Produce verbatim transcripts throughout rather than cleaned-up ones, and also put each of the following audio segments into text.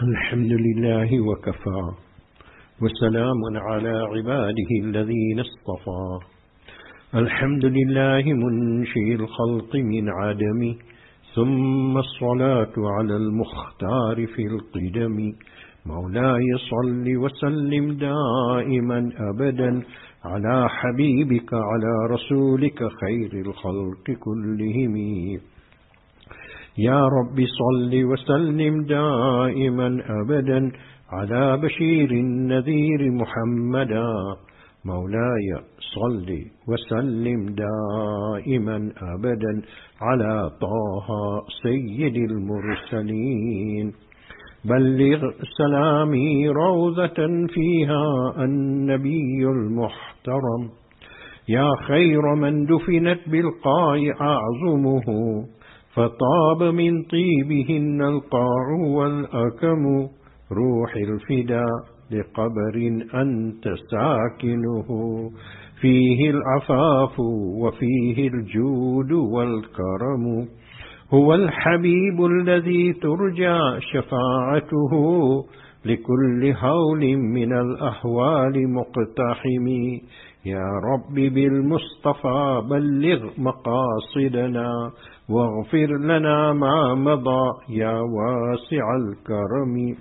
الحمد لله وكفى وسلام على عباده الذين اصطفى. الحمد لله منشئ الخلق من عدم، ثم الصلاة على المختار في القدم. مولاي صل وسلم دائما أبدا على حبيبك على رسولك خير الخلق كلهم. يا رب صل وسلم دائما أبدا على بشير النذير محمدا. مولاي صل وسلم دائما أبدا على طه سيد المرسلين. بلغ سلامي روضة فيها النبي المحترم، يا خير من دفنت بالقاع أعظمه، فطاب من طيبهن القاع والأكم. روح الفدا لقبر أنت ساكنه، فيه العفاف وفيه الجود والكرم. هو الحبيب الذي ترجى شفاعته، لكل هول من الأهوال مقتحم. يا رب بالمصطفى بلغ مقاصدنا، واغفر لنا ما مضى يا واسع الكرم.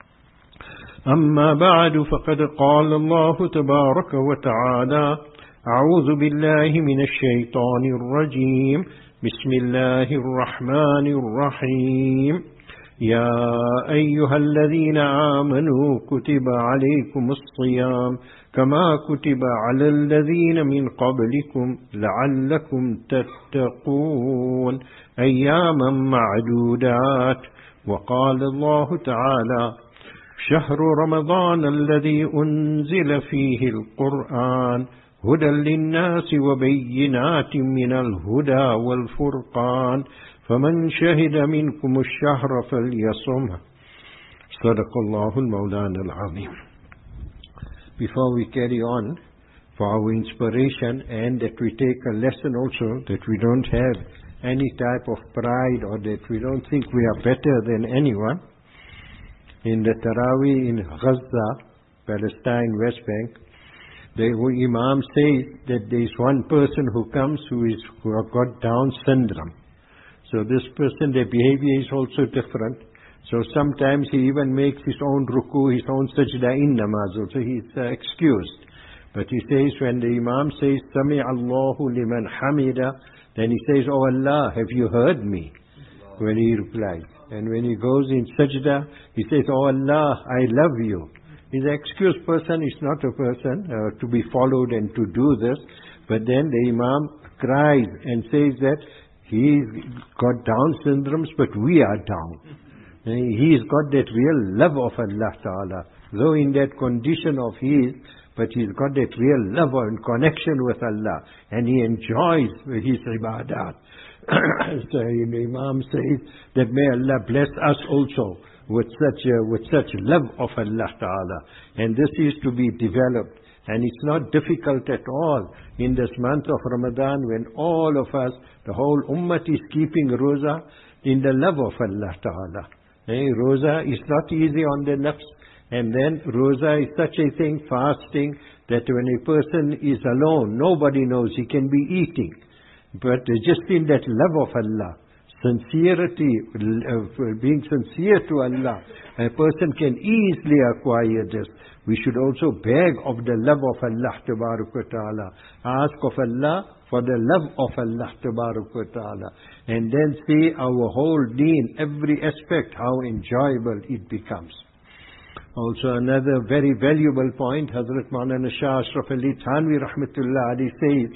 أما بعد، فقد قال الله تبارك وتعالى: أعوذ بالله من الشيطان الرجيم، بسم الله الرحمن الرحيم. يا أيها الذين آمنوا كتب عليكم الصيام كما كتب على الذين من قبلكم لعلكم تتقون، أياما معدودات. وقال الله تعالى: شهر رمضان الذي أنزل فيه القرآن هدى للناس وبينات من الهدى والفرقان، فمن شهد منكم الشهر فليصمه. صدق الله المولان العظيم. Before we carry on, for our inspiration, and that we take a lesson also, that we don't have any type of pride or that we don't think we are better than anyone. In the Taraweeh in Gaza, Palestine, West Bank, the Imam says that there is one person who comes who is who have got Down syndrome. So this person, their behavior is also different. So sometimes he even makes his own ruku, his own sajda in namaz also. He is uh, excused. But he says when the Imam says, Sami Allahu liman hamida, then he says, Oh Allah, have you heard me? When he replies. And when he goes in sajda, he says, Oh Allah, I love you. He's an excused person, he's not a person uh, to be followed and to do this. But then the Imam cries and says that he's got Down syndromes, but we are down. He's got that real love of Allah Ta'ala. Though in that condition of his, but he's got that real love and connection with Allah. And he enjoys his ibadat. So the Imam says that may Allah bless us also with such a, with such love of Allah Ta'ala. And this is to be developed. And it's not difficult at all in this month of Ramadan when all of us, the whole ummah is keeping roza in the love of Allah Ta'ala. Hey, roza is not easy on the nafs. And then roza is such a thing, fasting, that when a person is alone, nobody knows, he can be eating. But just in that love of Allah, sincerity, uh, being sincere to Allah, a person can easily acquire this. We should also beg of the love of Allah Ta'ala. Ask of Allah for the love of Allah Ta'ala. And then see our whole deen, every aspect, how enjoyable it becomes. Also another very valuable point, Hazrat Maulana Shah Ashraf Ali Thanvi Rahmatullah Ali says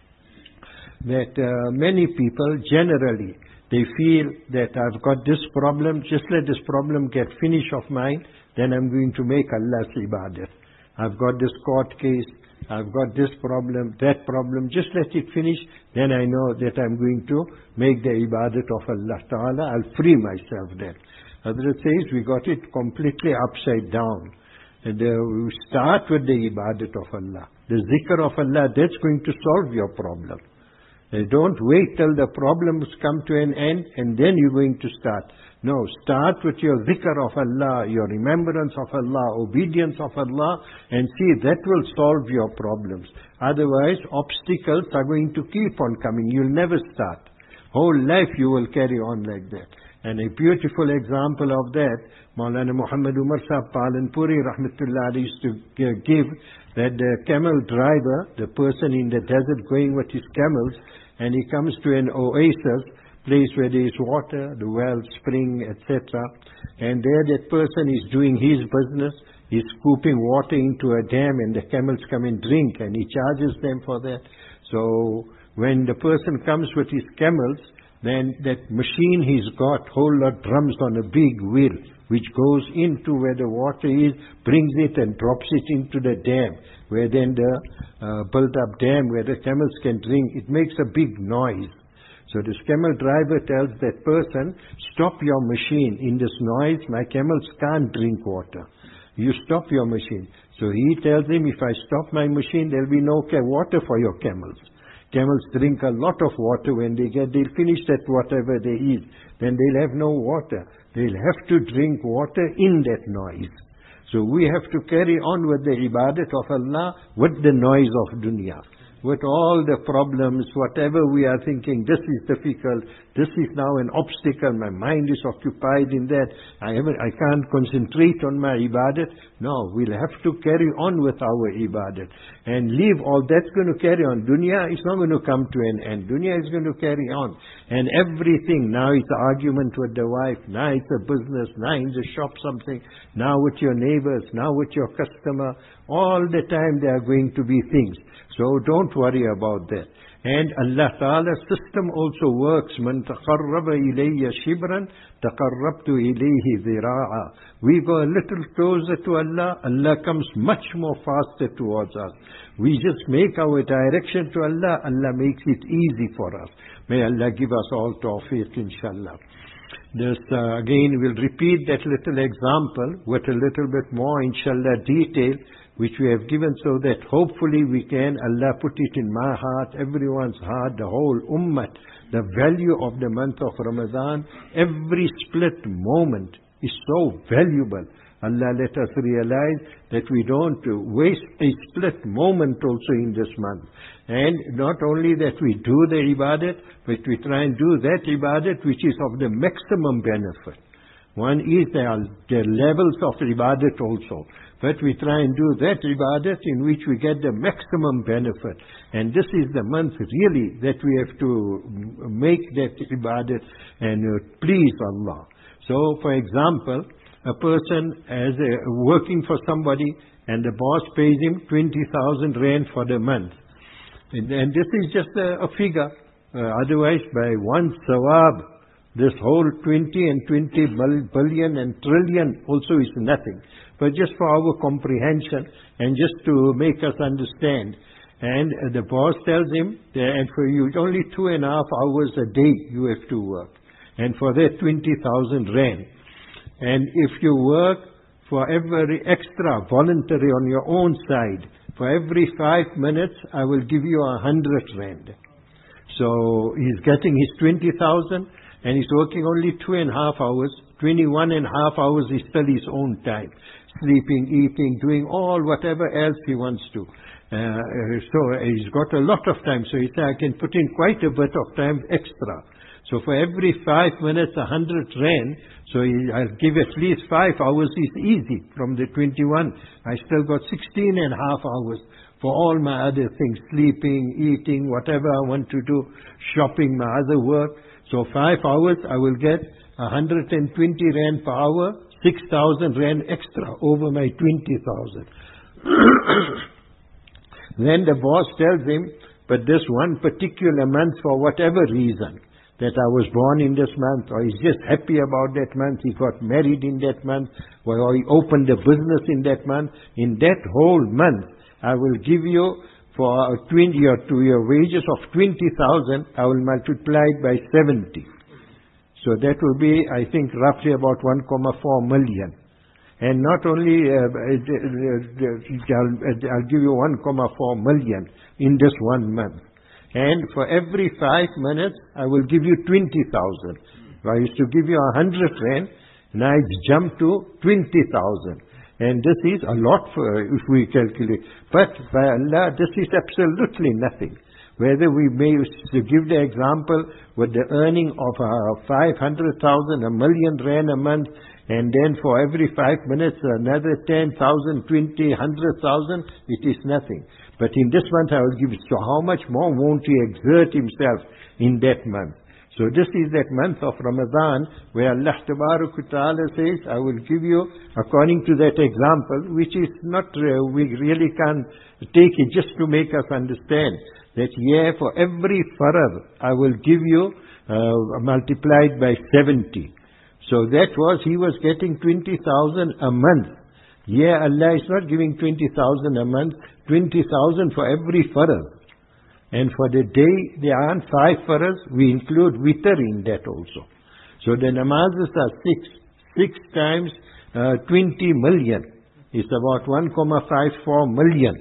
that uh, many people generally, they feel that I've got this problem, just let this problem get finished of mine, then I'm going to make Allah's ibadat. I've got this court case, I've got this problem, that problem, just let it finish, then I know that I'm going to make the ibadat of Allah Ta'ala, I'll free myself then. Hazrat says we got it completely upside down. And, uh, we start with the ibadat of Allah. The zikr of Allah, that's going to solve your problem. Uh, don't wait till the problems come to an end and then you're going to start. No, start with your zikr of Allah, your remembrance of Allah, obedience of Allah, and see that will solve your problems. Otherwise, obstacles are going to keep on coming. You'll never start. Whole life you will carry on like that. And a beautiful example of that, Maulana Muhammad Umar Sahib Palanpuri Rahmatullah used to give, that the camel driver, the person in the desert going with his camels, and he comes to an oasis, place where there is water, the well, spring, et cetera. And there that person is doing his business, he's scooping water into a dam and the camels come and drink and he charges them for that. So when the person comes with his camels, then that machine he's got, whole lot drums on a big wheel, which goes into where the water is, brings it and drops it into the dam, where then the uh, built-up dam where the camels can drink. It makes a big noise. So this camel driver tells that person, stop your machine. In this noise, my camels can't drink water. You stop your machine. So he tells him, if I stop my machine, there'll be no water for your camels. Camels drink a lot of water. When they get, they'll finish that whatever they eat. Then they'll have no water. They'll have to drink water in that noise. So we have to carry on with the ibadat of Allah with the noise of dunya. With all the problems, whatever we are thinking, this is difficult, this is now an obstacle, my mind is occupied in that, I haven't, I can't concentrate on my ibadat. No, we'll have to carry on with our ibadat. And leave all that's going to carry on. Dunya is not going to come to an end. Dunya is going to carry on. And everything, now it's an argument with the wife, now it's a business, now in the shop something, now with your neighbors, now with your customer. All the time there are going to be things. So don't worry about that. And Allah Ta'ala's system also works. Man taqarraba ilayya shibran, taqarrabtu ilayhi dhira'a. We go a little closer to Allah, Allah comes much more faster towards us. We just make our direction to Allah, Allah makes it easy for us. May Allah give us all tawfiq, inshallah. This, uh, again, we'll repeat that little example with a little bit more, inshallah, detail, which we have given so that hopefully we can, Allah put it in my heart, everyone's heart, the whole ummah, the value of the month of Ramadan. Every split moment is so valuable. Allah let us realize that we don't waste a split moment also in this month. And not only that we do the ibadat, but we try and do that ibadat which is of the maximum benefit. One is there the levels of ibadat also. But we try and do that ibadat in which we get the maximum benefit. And this is the month really that we have to make that ibadat and uh, please Allah. So for example, a person as a, working for somebody and the boss pays him twenty thousand rand for the month. And, and this is just a, a figure. Uh, otherwise by one sawab, this whole twenty and twenty billion and trillion also is nothing. But just for our comprehension and just to make us understand. And uh, the boss tells him, that, and for you, only two and a half hours a day you have to work. And for that twenty thousand rand. And if you work for every extra voluntary on your own side, for every five minutes, I will give you a hundred rand. So he's getting his twenty thousand and he's working only two and a half hours. twenty-one and a half hours is still his own time. Sleeping, eating, doing all whatever else he wants to. Uh, so he's got a lot of time. So he said, I can put in quite a bit of time extra. So for every five minutes, a hundred rand, so he, I'll give at least five hours is easy from the twenty-one. I still got sixteen and a half hours for all my other things, sleeping, eating, whatever I want to do, shopping, my other work. So five hours, I will get one hundred twenty rand per hour, six thousand rand extra over my twenty thousand. Then the boss tells him, but this one particular month, for whatever reason, that I was born in this month, or he's just happy about that month, he got married in that month, or he opened a business in that month, in that whole month, I will give you for twenty or to your wages of twenty thousand, I will multiply it by seventy. So that will be, I think, roughly about one point four million. And not only, uh, I'll, I'll give you one point four million in this one month. And for every five minutes, I will give you twenty thousand. I used to give you a hundred rand, now it's jumped to twenty thousand. And this is a lot for, if we calculate. But by Allah, this is absolutely nothing. Whether we may to give the example with the earning of uh, five hundred thousand, a million rand a month, and then for every five minutes another ten thousand, twenty, one hundred thousand, it is nothing. But in this month I will give it. So how much more won't he exert himself in that month? So this is that month of Ramadan where Allah Ta'ala says, I will give you, according to that example, which is not, uh, we really can't take it just to make us understand that, yeah, for every farad, I will give you uh, multiplied by seventy. So that was, he was getting twenty thousand a month. Yeah, Allah is not giving twenty thousand a month, twenty thousand for every farad. And for the day, there aren't five farads, we include witr in that also. So the namazes are six. Six times uh, twenty million is about one point five four million.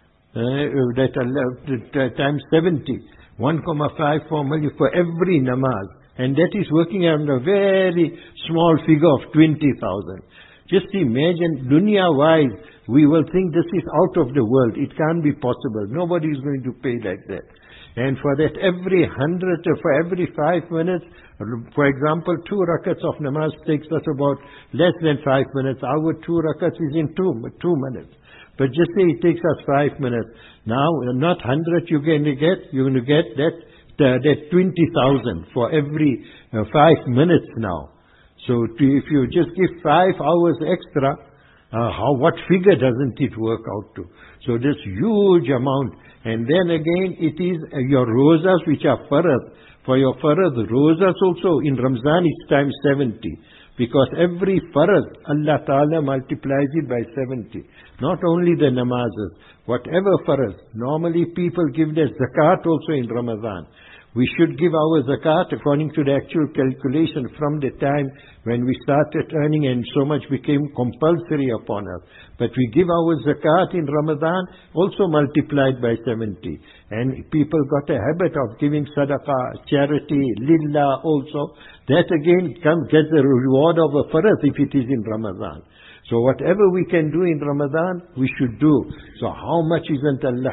Uh, that Allah, times seventy. one point five four million for every namaz. And that is working on a very small figure of twenty thousand. Just imagine, dunya-wise, we will think this is out of the world. It can't be possible. Nobody is going to pay like that. And for that, every hundred, for every five minutes, for example, two rakats of namaz takes us about less than five minutes. Our two rakats is in two, two minutes. But just say it takes us five minutes. Now, not hundred you're going to get, you're going to get that, uh, that twenty thousand for every uh, five minutes now. So to, if you just give five hours extra, uh, how what figure doesn't it work out to? So this huge amount. And then again, it is uh, your rosas which are farad. For your farad, rosas also in Ramzan it's times seventy. Because every farad, Allah Ta'ala multiplies it by seventy. Not only the namazes, whatever farad. Normally people give their zakat also in Ramadan. We should give our zakat according to the actual calculation from the time when we started earning and so much became compulsory upon us. But we give our zakat in Ramadan also multiplied by seventy. And people got a habit of giving sadaqah, charity, lillah also. That again comes, gets the reward of a farad if it is in Ramadan. So whatever we can do in Ramadan, we should do. So how much isn't Allah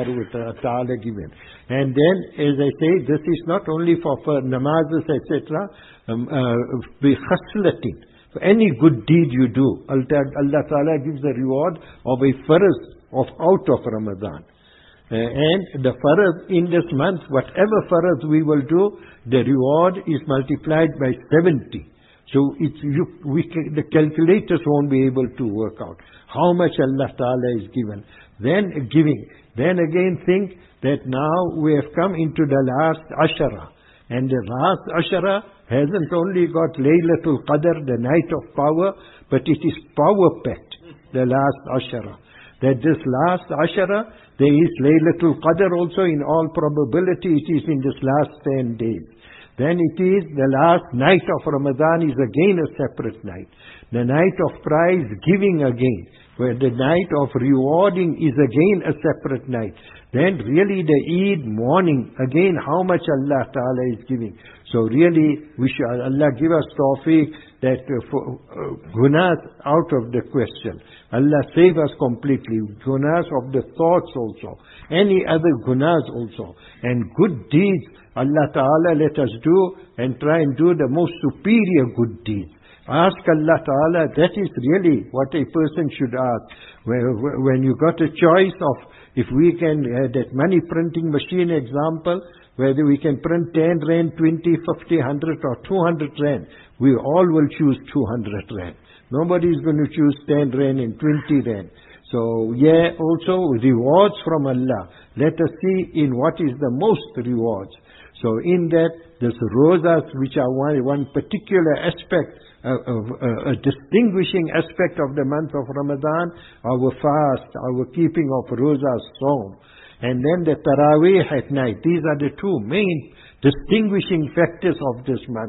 Ta'ala given? And then, as I say, this is not only for, for namazes, et cetera. Um, uh, bi khaslatin. For any good deed you do, Allah Ta'ala gives the reward of a farz of out of Ramadan. Uh, and the farz in this month, whatever farz we will do, the reward is multiplied by seventy. So it's, you, we, the calculators won't be able to work out how much Allah Ta'ala is given. Then giving. Then again think that now we have come into the last Ashara. And the last Ashara hasn't only got Laylatul Qadr, the night of power, but it is power packed, the last Ashara. That this last Ashara, there is Laylatul Qadr also, in all probability it is in this last ten days. Then it is the last night of Ramadan is again a separate night. The night of prize giving again, where the night of rewarding is again a separate night. Then really the Eid morning, again how much Allah Ta'ala is giving. So really, we should, Allah give us tawfiq that uh, for, uh, gunas out of the question. Allah save us completely. Gunas of the thoughts also. Any other gunas also. And good deeds, Allah Ta'ala let us do and try and do the most superior good deeds. Ask Allah Ta'ala, that is really what a person should ask. When you got a choice of, if we can, uh, that money printing machine example, whether we can print ten rand, twenty, fifty, one hundred or two hundred rand, we all will choose two hundred rand. Nobody is going to choose ten rand and twenty rand. So, yeah, also rewards from Allah. Let us see in what is the most rewards. So in that, there's rosas which are one, one particular aspect, uh, of, uh, a distinguishing aspect of the month of Ramadan, our fast, our keeping of rosas, sawm. And then the Taraweeh at night. These are the two main distinguishing factors of this month.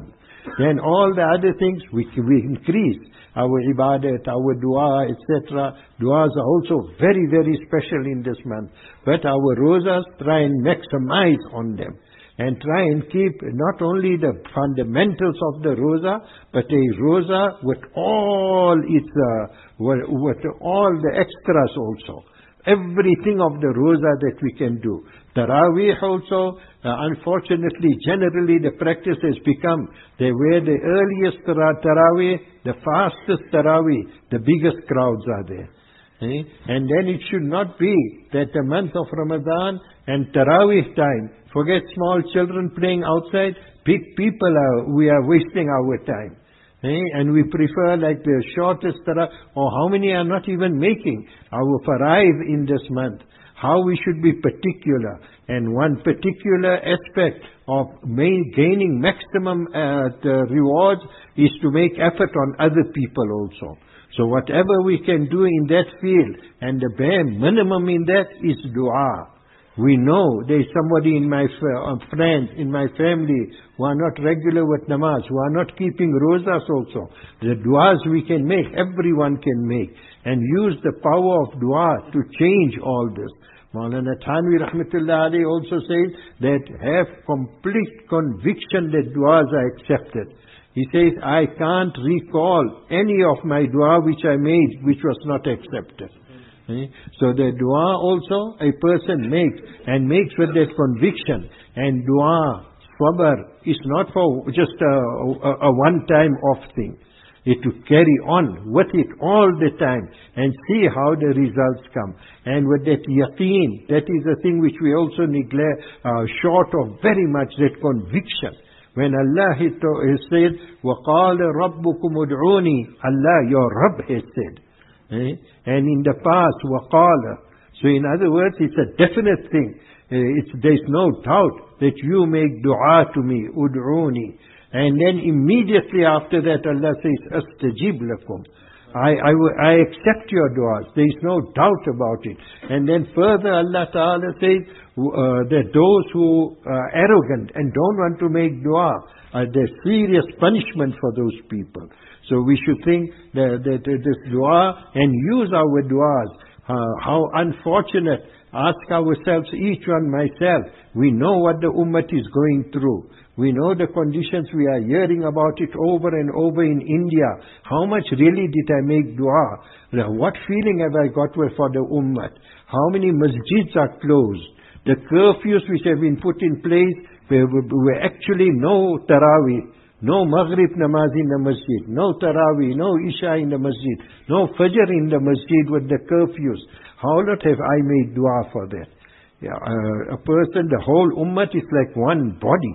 then all the other things we, we increase. Our ibadat, our dua, et cetera. Duas are also very, very special in this month. But our rosas, try and maximize on them. And try and keep not only the fundamentals of the rosa, but a rosa with all its, uh, with, with all the extras also. Everything of the rosa that we can do. Taraweeh also, uh, unfortunately, generally the practice has become, they wear the earliest tara- Taraweeh, the fastest Taraweeh, the biggest crowds are there. Eh? And then it should not be that the month of Ramadan and Taraweeh time, forget small children playing outside, big people are, we are wasting our time. Eh? And we prefer like the shortest Taraweeh, or how many are not even making our faraid in this month. How we should be particular. And one particular aspect of main, gaining maximum uh, the rewards is to make effort on other people also. So whatever we can do in that field, and the bare minimum in that is dua. We know there is somebody in my uh, friends, in my family, who are not regular with namaz, who are not keeping rosas also. The duas we can make, everyone can make. And use the power of dua to change all this. Maulana Thanvi Rahmatullah Ali also says that have complete conviction that duas are accepted. He says, I can't recall any of my dua which I made which was not accepted. Eh? So the dua also a person makes, and makes with that conviction. And dua, sabr, is not for just a, a, a one-time off thing. It to carry on with it all the time and see how the results come. And with that yaqeen, that is the thing which we also neglect, uh, short of very much, that conviction. When Allah has said, وَقَالَ رَبُّكُمُ ادْعُونِي, Allah, your Rabb has said. Eh? And in the past, وَقَالَ. So in other words, it's a definite thing. Uh, it's, there's no doubt that you make dua to me, ud'uni. And then immediately after that, Allah says, astajib lakum. I, I, I accept your du'as. There is no doubt about it. And then further Allah Ta'ala says uh, that those who are arrogant and don't want to make dua, uh, there's serious punishment for those people. So we should think that, that, that this dua and use our duas. Uh, how unfortunate. Ask ourselves, each one myself. We know what the ummah is going through. We know the conditions. We are hearing about it over and over in India. How much really did I make dua? What feeling have I got for the ummah? How many masjids are closed? The curfews which have been put in place, where were actually no Taraweeh, no Maghrib namaz in the masjid, no Taraweeh, no Isha in the masjid, no Fajr in the masjid with the curfews. How lot have I made dua for that? Yeah, uh, a person, the whole ummah is like one body.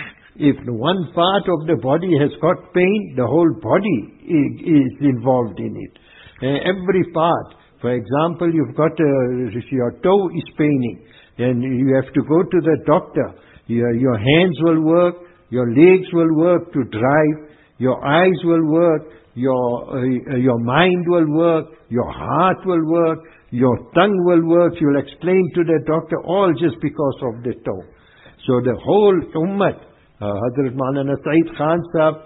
If one part of the body has got pain, the whole body is, is involved in it. Uh, every part. For example, you've got a, your toe is paining, and you have to go to the doctor. Your, your hands will work, your legs will work to drive, your eyes will work, your uh, your mind will work, your heart will work, your tongue will work. You'll explain to the doctor, all just because of the toe. So the whole ummah, uh, Hazrat Maulana Saeed Khan Sahab,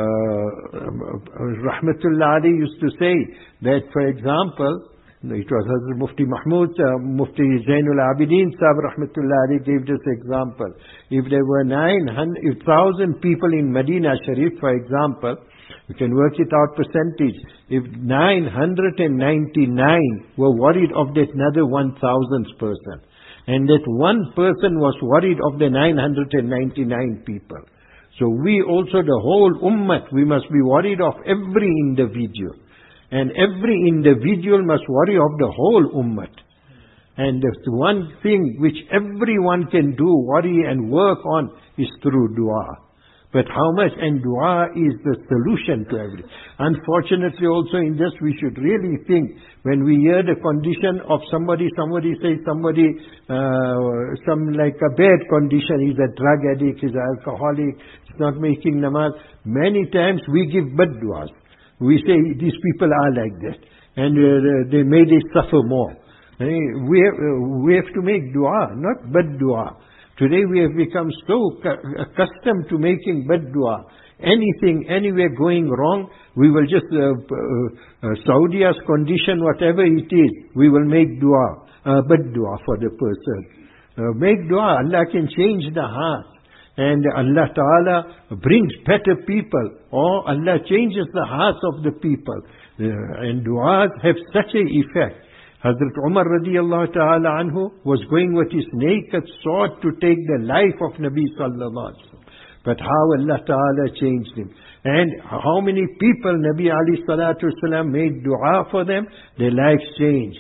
uh, Rahmatullah Ali used to say that, for example, it was Hazrat Mufti Mahmud, uh, Mufti Zainul Abidin Sahab Rahmatullah Ali gave this example. If there were nine hundred thousand people in Medina Sharif, for example, you can work it out percentage. If nine hundred ninety-nine were worried of that another one thousandth person, and that one person was worried of the nine hundred ninety-nine people. So we also, the whole ummah, we must be worried of every individual. And every individual must worry of the whole ummah. And the one thing which everyone can do, worry and work on, is through dua. But how much? And dua is the solution to everything. Unfortunately also in this we should really think, when we hear the condition of somebody, somebody says somebody, uh, some like a bad condition, he's a drug addict, he's an alcoholic, he's not making namaz. Many times we give bad duas. We say these people are like that, and uh, they made it suffer more. We have, uh, we have to make dua, not bad dua. Today we have become so accustomed to making bad dua. anything, anywhere going wrong, we will just, uh, uh, uh, Saudi's condition, whatever it is, we will make dua, uh, but dua for the person. Uh, make dua, Allah can change the heart. And Allah Ta'ala brings better people, or Allah changes the hearts of the people. Uh, and du'as have such an effect. Hazrat Umar radiallahu ta'ala anhu was going with his naked sword to take the life of Nabi sallallahu alaihi wasallam. But how Allah Ta'ala changed him. And how many people Nabi alayhi salatu wasalam made dua for them, their lives changed.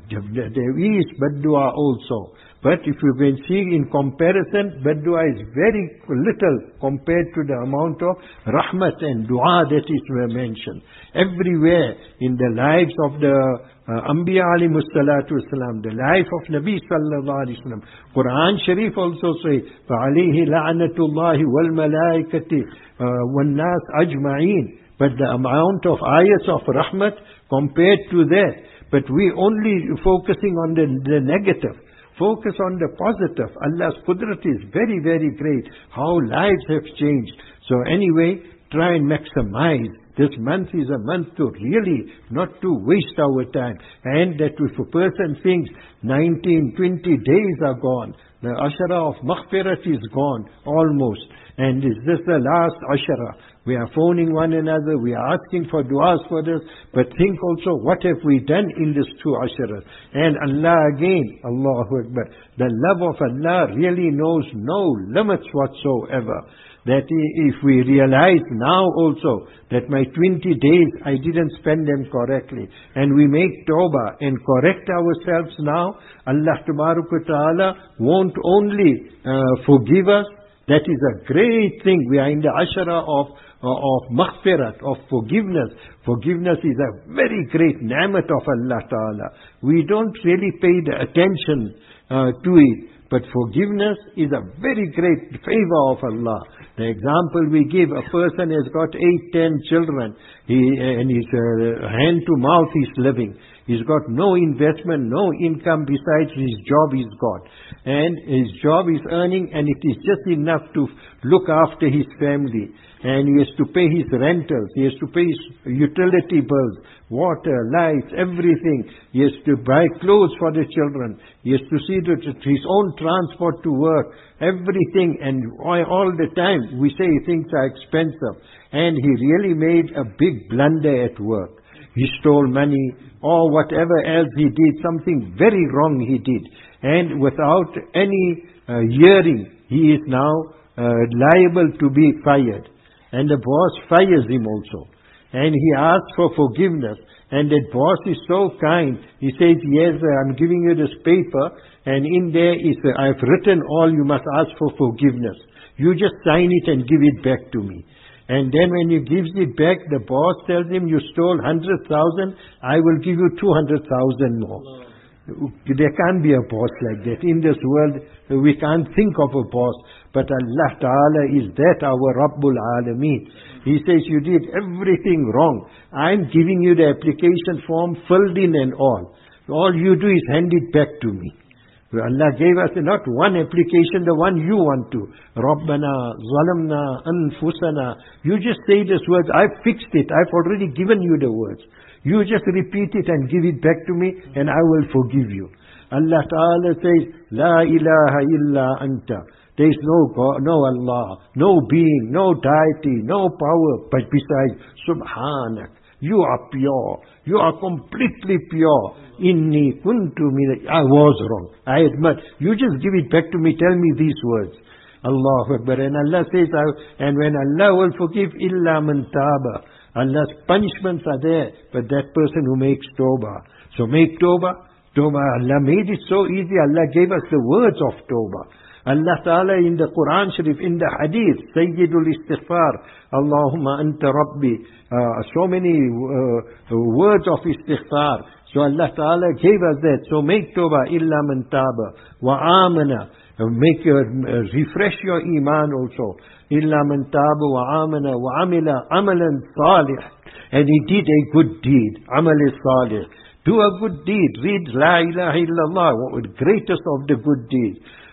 There is bad dua also. But if you can see in comparison, bad dua is very little compared to the amount of rahmat and dua that is mentioned. Everywhere in the lives of the uh, Anbiya alayhi salatu wasalam, the life of Nabi sallallahu alayhi wasallam. Quran Sharif also says, فَعَلَيْهِ لَعْنَةُ اللَّهِ وَالْمَلَائِكَةِ وَالنَّاسِ أَجْمَعِينَ. But the amount of ayahs of rahmat compared to that. But we only focusing on the, the negative. Focus on the positive. Allah's qudrat is very, very great. How lives have changed. So anyway, try and maximize. This month is a month to really not to waste our time. And that if a person thinks nineteen, twenty days are gone, the ashara of maghfirat is gone almost. And is this the last ashara? We are phoning one another, we are asking for du'as for this, but think also, what have we done in this two asharas? And Allah again, Allahu Akbar, the love of Allah really knows no limits whatsoever. That if we realize now also that my twenty days I didn't spend them correctly, and we make tawbah and correct ourselves now, Allah Ta'ala won't only uh, forgive us. That is a great thing. We are in the ashara of of maghfirat, of forgiveness. Forgiveness is a very great ni'mat of Allah Ta'ala. We don't really pay the attention uh, to it. But forgiveness is a very great favor of Allah. The example we give, a person has got eight, ten children, he, and his uh, hand to mouth is living. He's got no investment, no income besides his job he's got. And his job is earning, and it is just enough to look after his family. And he has to pay his rentals, he has to pay his utility bills, water, lights, everything. He has to buy clothes for the children. He has to see that his own transport to work, everything. And all the time we say things are expensive. And he really made a big blunder at work. He stole money or whatever else he did, something very wrong he did. And without any uh, hearing, he is now uh, liable to be fired. And the boss fires him also. And he asks for forgiveness. And that boss is so kind. He says, yes, I'm giving you this paper. And in there is, uh, I've written all, you must ask for forgiveness. You just sign it and give it back to me. And then when he gives it back, the boss tells him, you stole one hundred thousand, I will give you two hundred thousand more. No. There can't be a boss like that. In this world, we can't think of a boss. But Allah Ta'ala is that our Rabbul Alameen. He says, you did everything wrong. I'm giving you the application form filled in and all. All you do is hand it back to me. Allah gave us not one application, the one you want to. Rabbana, zalamna, anfusana. You just say these words, I've fixed it, I've already given you the words. You just repeat it and give it back to me and I will forgive you. Allah Ta'ala says, La ilaha illa anta. There is no God, no Allah, no being, no deity, no power, but besides, Subhanak. You are pure. You are completely pure. Inni kuntu min. I was wrong. I admit. You just give it back to me. Tell me these words. Allahu Akbar. And Allah says, and when Allah will forgive, illa man taba. Allah's punishments are there, but that person who makes tawbah. So make tawbah. Tawbah. Allah made it so easy. Allah gave us the words of tawbah. Allah Ta'ala in the Quran Sharif, in the Hadith, Sayyidul Istighfar, Allahumma anta Rabbi, uh, so many uh, words of Istighfar. So Allah Ta'ala gave us that. So make tawbah, illa man taba, wa amana, make your, uh, refresh your iman also. Illa man taba wa amana wa amila amalan salih. And he did a good deed, amal salih. Do a good deed, read La ilaha illallah, what the greatest of the good deeds.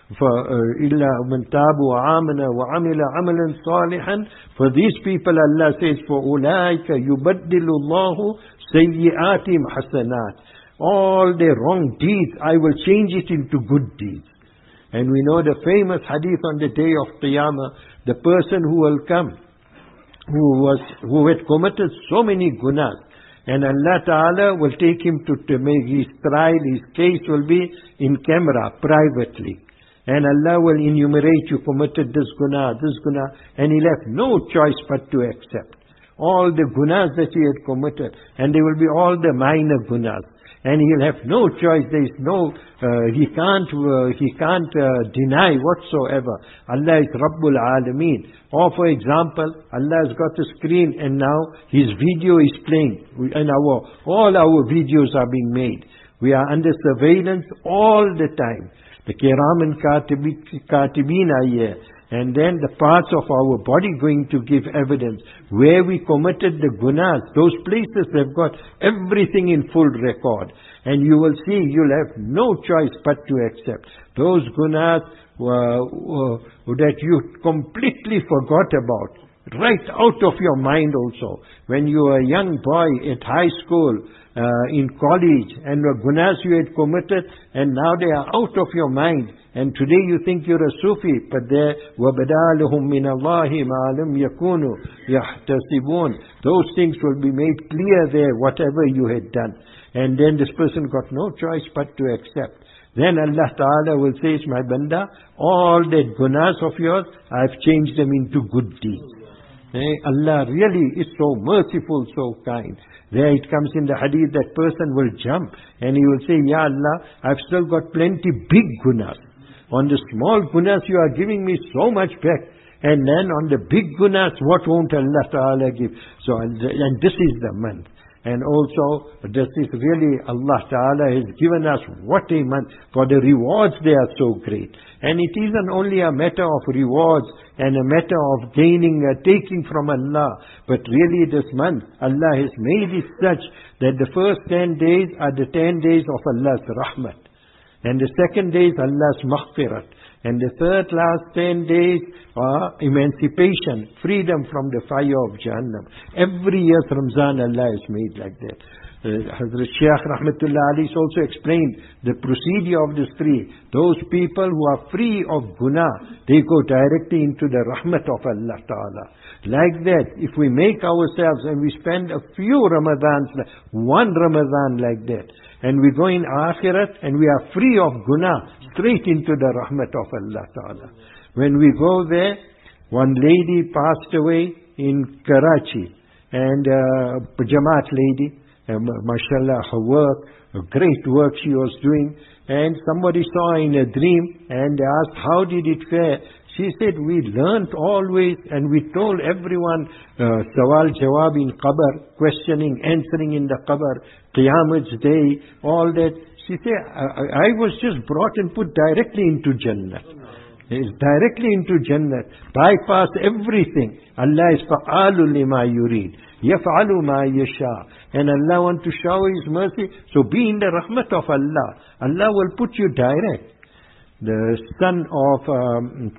إِلَّا مَنْ تَابُ وَآمَنَ وَعَمِلَ عَمَلًا صَالِحًا. For these people, Allah says, فَأُولَٰئِكَ يُبَدِّلُ اللَّهُ سَيِّئَاتِهِمْ حَسَنَاتٍ. All their wrong deeds, I will change it into good deeds. And we know the famous hadith on the day of Qiyamah, the person who will come, who was who had committed so many gunas, and Allah Ta'ala will take him to, to make his trial, his case will be in camera, privately. And Allah will enumerate, you committed this guna, this guna, and he'll have no choice but to accept all the gunas that he had committed, and they will be all the minor gunas. And he'll have no choice. There is no, uh, he can't, uh, he can't uh, deny whatsoever. Allah is Rabbul Alameen. Or for example, Allah has got a screen and now His video is playing. We, and our, all our videos are being made. We are under surveillance all the time. The Kiram and Katibin are here. And then the parts of our body going to give evidence. Where we committed the gunas, those places have got everything in full record. And you will see, you'll have no choice but to accept. Those gunas uh, uh, that you completely forgot about, right out of your mind also. When you were a young boy at high school, uh, in college, and the gunas you had committed, and now they are out of your mind. And today you think you're a Sufi, but there, وَبَدَالُهُمْ مِنَ اللَّهِ مَا لَمْ يَكُونُوا يَحْتَسِبُونَ. Those things will be made clear there, whatever you had done. And then this person got no choice but to accept. Then Allah Ta'ala will say, my banda, all the gunas of yours, I've changed them into good deeds. Eh? Allah really is so merciful, so kind. There it comes in the hadith, that person will jump and he will say, Ya Allah, I've still got plenty big gunas. On the small gunas you are giving me so much back. And then on the big gunas, what won't Allah Ta'ala give? So, and this is the month. And also, this is really, Allah Ta'ala has given us what a month. For the rewards, they are so great. And it isn't only a matter of rewards and a matter of gaining, uh, taking from Allah. But really this month, Allah has made it such that the first ten days are the ten days of Allah's rahmat. And the second day is Allah's maghfirat. And the third last ten days are emancipation, freedom from the fire of Jahannam. Every year Ramzan Allah has made like that. Uh, Hazrat Shaykh Rahmatullah Ali also explained the procedure of this three. Those people who are free of guna, they go directly into the rahmat of Allah Ta'ala. Like that, if we make ourselves and we spend a few Ramadans, one Ramadan like that, and we go in Akhirat and we are free of guna, straight into the rahmat of Allah Ta'ala. When we go there, one lady passed away in Karachi, and uh, Jamaat lady, uh, mashallah, her work, a great work she was doing, and somebody saw her in a dream and asked, how did it fare? She said, we learnt always and we told everyone, uh, Sawal Jawab in Qabr, questioning, answering in the Qabr, Qiyamah's day, all that. She said, I, I was just brought and put directly into Jannah. It's directly into Jannah. Bypass everything. Allah is fa'alu lima yurid. Yaf'alu ma yasha. And Allah wants to shower His mercy. So be in the rahmat of Allah. Allah will put you direct. The son of um,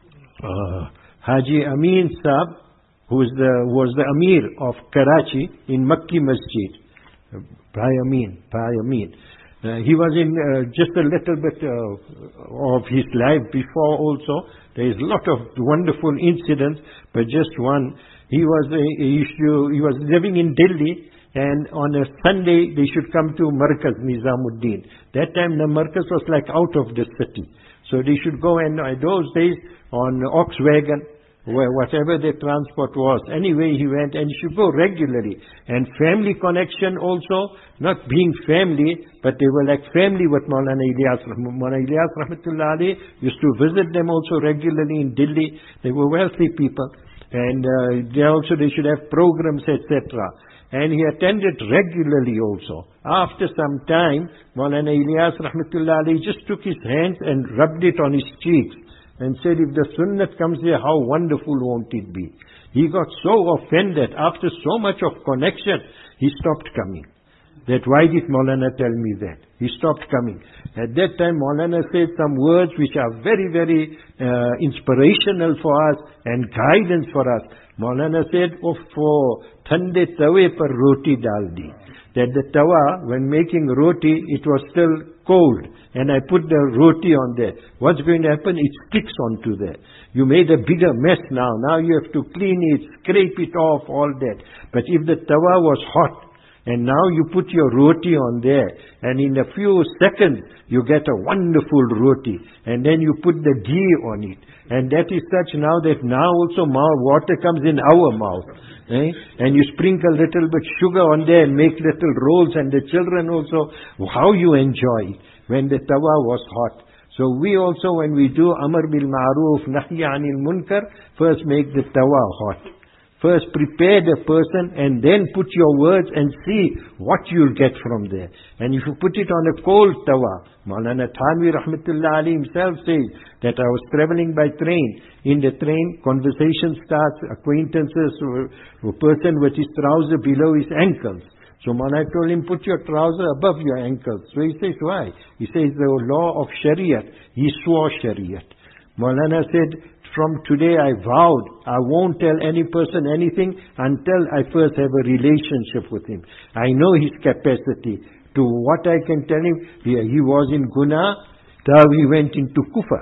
uh, Haji Amin Saab, who is the, was the Amir of Karachi in Makki Masjid. Bhai Amin, Bhai Amin. Uh, he was in uh, just a little bit uh, of his life before also. There is a lot of wonderful incidents, but just one. He was a, a issue, he was living in Delhi, and on a Sunday they should come to Markaz Nizamuddin. That time the Markaz was like out of the city. So they should go, and uh, those days on ox wagon, where whatever the transport was. Anyway, he went, and he should go regularly. And family connection also, not being family, but they were like family with Maulana Ilyas. Maulana Ilyas Rahmatullah Ali used to visit them also regularly in Delhi. They were wealthy people. And uh, they also, they should have programs, et cetera. And he attended regularly also. After some time, Maulana Ilyas Rahmatullah Ali just took his hands and rubbed it on his cheeks, and said, if the sunnat comes here, how wonderful won't it be? He got so offended. After so much of connection, he stopped coming. that why did Maulana tell me that? He stopped coming. At that time, Maulana said some words which are very, very uh, inspirational for us and guidance for us. Maulana said, oh, for thande tawe par roti daldi. That the tawa, when making roti, it was still cold. And I put the roti on there. What's going to happen? It sticks onto there. You made a bigger mess now. Now you have to clean it, scrape it off, all that. But if the tawa was hot, and now you put your roti on there, and in a few seconds, you get a wonderful roti. And then you put the ghee on it. And that is such now that now also water comes in our mouth. Eh? And you sprinkle a little bit sugar on there and make little rolls, and the children also, how you enjoy it when the tawa was hot. So we also, when we do Amar bil Ma'ruf, Nahi Anil Munkar, first make the tawa hot. First prepare the person and then put your words and see what you'll get from there. And if you put it on a cold tawa, Maulana Thanvi Rahmatullah Ali himself says that I was traveling by train. In the train, conversation starts, acquaintances, a person with his trouser below his ankles. So Maulana told him, put your trouser above your ankles. So he says, why? He says, the law of Shariat. He swore Shariat. Maulana said, from today I vowed, I won't tell any person anything until I first have a relationship with him. I know his capacity. To what I can tell him, he, he was in Guna, now he went into Kufr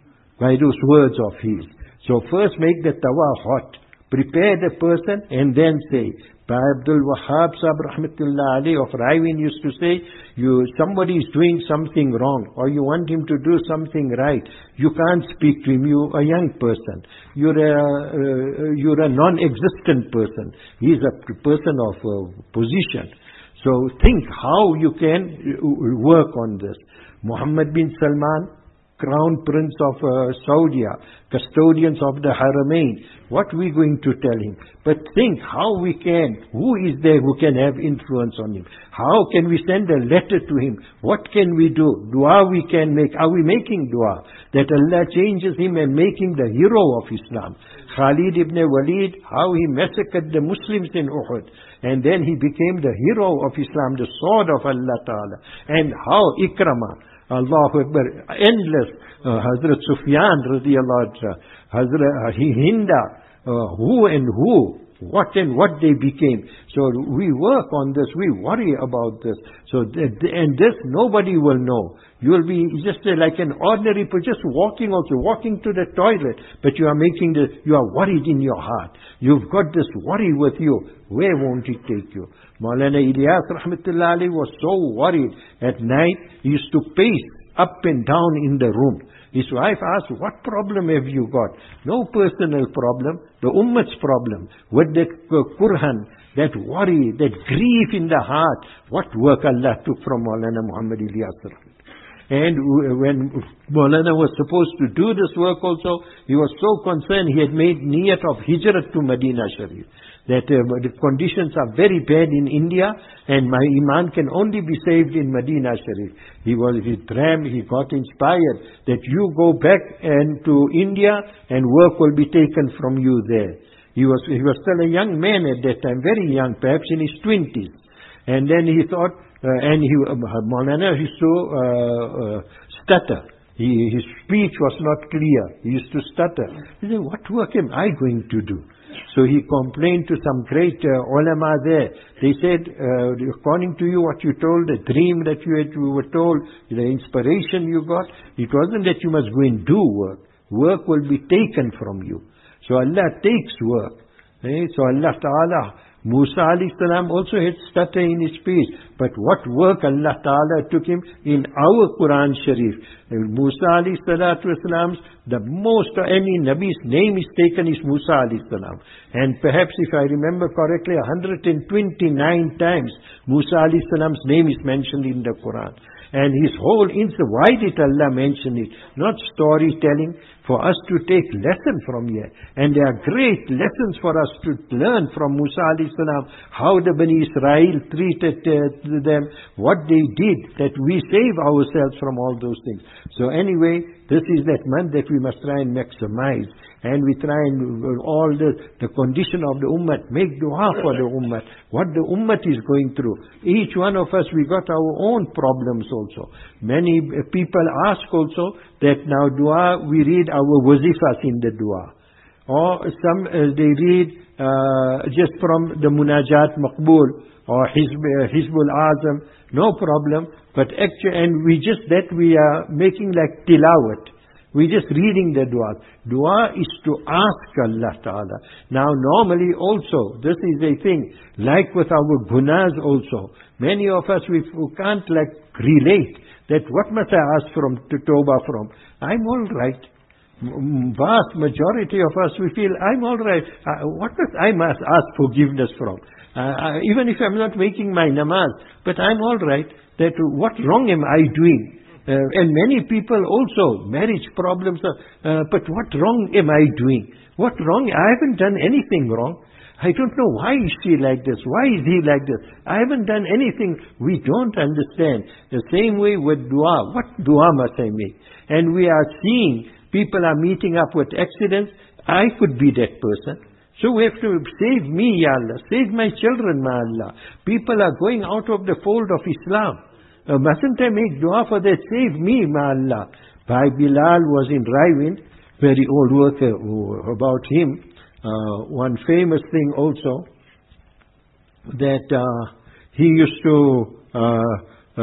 by those words of his. So first make the tawa hot. Prepare the person and then say. By Abdul Wahab Sahib Rahmatullah Ali of Raivin used to say, you, somebody is doing something wrong or you want him to do something right. You can't speak to him. You're a young person. You're a, uh, you're a non-existent person. He's a person of uh, position. So think how you can work on this. Muhammad bin Salman, Crown Prince of uh, Saudi, custodians of the Haramain. What are we going to tell him? But think how we can, who is there who can have influence on him? How can we send a letter to him? What can we do? Dua we can make. Are we making dua? That Allah changes him and make him the hero of Islam. Khalid ibn Walid, how he massacred the Muslims in Uhud. And then he became the hero of Islam, the sword of Allah Ta'ala. And how Ikramah, Allahu Akbar, endless, uh, Hazrat Sufyan radiallahu anhu, Hazrat Hinda, uh, who and who, what and what they became. So we work on this, we worry about this. So th and this nobody will know. You will be just uh, like an ordinary person, just walking also, walking to the toilet, but you are making the, you are worried in your heart. You've got this worry with you. Where won't it take you? Maulana Ilyas Rahmatullah Ali was so worried. At night, he used to pace up and down in the room. His wife asked, what problem have you got? No personal problem, the Ummah's problem. With that uh, Qur'an, that worry, that grief in the heart, what work Allah took from Maulana Muhammad Ilyas. And when Maulana was supposed to do this work also, he was so concerned, he had made niyat of hijrat to Medina Sharif. That uh, the conditions are very bad in India and my iman can only be saved in Medina Sharif. He was with Ram, he got inspired that you go back and to India and work will be taken from you there. He was, he was still a young man at that time, very young, perhaps in his twenties. And then he thought, uh, and he, uh, Maulana used to uh, uh, stutter. He, his speech was not clear. He used to stutter. He said, what work am I going to do? So he complained to some great uh, ulama there. They said, uh, according to you, what you told, the dream that you, had, you were told, the inspiration you got, it wasn't that you must go and do work. Work will be taken from you. So Allah takes work. Eh? So Allah Ta'ala, Musa alayhi salam also had stutter in his speech. But what work Allah Ta'ala took him in our Quran Sharif. Musa alayhi salatu wasalam's, the most any Nabi's name is taken is Musa alayhi salam. And perhaps if I remember correctly, one hundred twenty-nine times Musa alayhi salam's name is mentioned in the Quran. And his whole answer, why did Allah mention it? Not storytelling, for us to take lesson from here. And there are great lessons for us to learn from Musa alayhi salam, how the Bani Israel treated uh, them, what they did, that we save ourselves from all those things. So anyway, this is that month that we must try and maximize. and we try and all the, the condition of the ummah, make dua for the ummah, what the ummah is going through. Each one of us, we got our own problems also. Many people ask also that now dua, we read our wazifas in the dua. Or some, uh, they read uh, just from the munajat maqbool, or Hizb, uh, Hizbul Azam, no problem. But actually, and we just, that we are making like tilawat. We're just reading the dua. Dua is to ask Allah Ta'ala. Now normally also, this is a thing, like with our gunas also. Many of us, we, we can't like relate that what must I ask from, to Tawbah from? I'm all right. Vast majority of us, we feel, I'm all right. Uh, what must I must ask forgiveness from? Uh, even if I'm not making my namaz, but I'm all right. That what wrong am I doing? Uh, and many people also, marriage problems, uh, but what wrong am I doing? What wrong? I haven't done anything wrong. I don't know why is she like this? Why is he like this? I haven't done anything. We don't understand. The same way with dua. What dua must I make? And we are seeing people are meeting up with accidents. I could be that person. So we have to save me, Ya Allah. Save my children, Ma Allah. People are going out of the fold of Islam. Uh, mustn't I make dua for that? Save me, Ma Allah. Bhai Bilal was in Raiwind, very old worker uh, about him. Uh, one famous thing also, that uh, he used to, uh,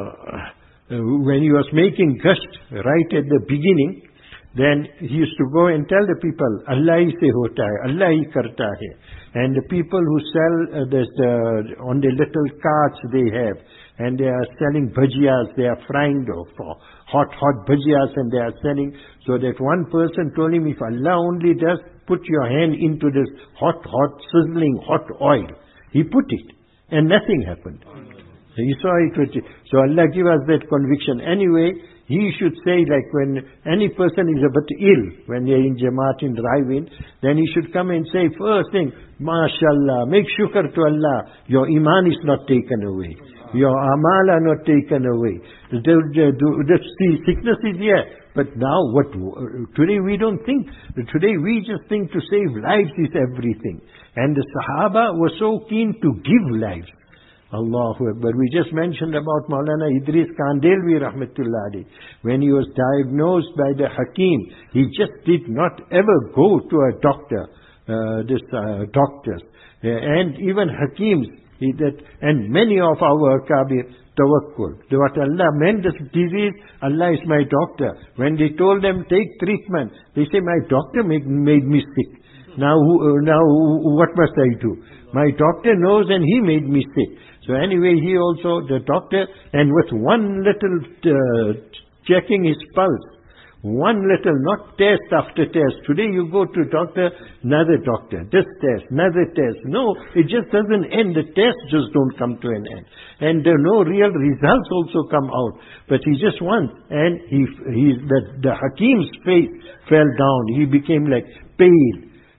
uh, when he was making gusht right at the beginning, then he used to go and tell the people, Allah hi se hota hai, Allah hi karta hai. And the people who sell uh, this, uh, on the little carts they have, and they are selling bhajiyas, they are frying for hot, hot bhajiyas, and they are selling. So that one person told him, if Allah only does put your hand into this hot, hot, sizzling hot oil, he put it, and nothing happened. So he saw it with it. So Allah give us that conviction. Anyway, he should say, like when any person is a bit ill, when they are in Jamaat in Raiwind, then he should come and say, first thing, MashaAllah, make shukr to Allah, your iman is not taken away. Your amal are not taken away. The, the, the, the sickness is here. But now what, today we don't think. Today we just think to save lives is everything. And the Sahaba were so keen to give lives. Allahu Akbar. We just mentioned about Maulana Idris Kandhelwi Rahmatullah alayhi. When he was diagnosed by the Hakim, he just did not ever go to a doctor, uh, this uh, doctors. Uh, and even Hakims, he, that, and many of our Kabir, tawakkul. What Allah meant this disease, Allah is my doctor. When they told them take treatment, they say my doctor made, made me sick. Now, uh, now what must I do? My doctor knows and he made me sick. So anyway, he also, the doctor, and with one little uh, checking his pulse, one little, not test after test. Today you go to doctor, another doctor, this test, another test. No, it just doesn't end. The tests just don't come to an end. And there are no real results also come out. But he just wants, and he, he, the, the Hakim's face fell down. He became like pale.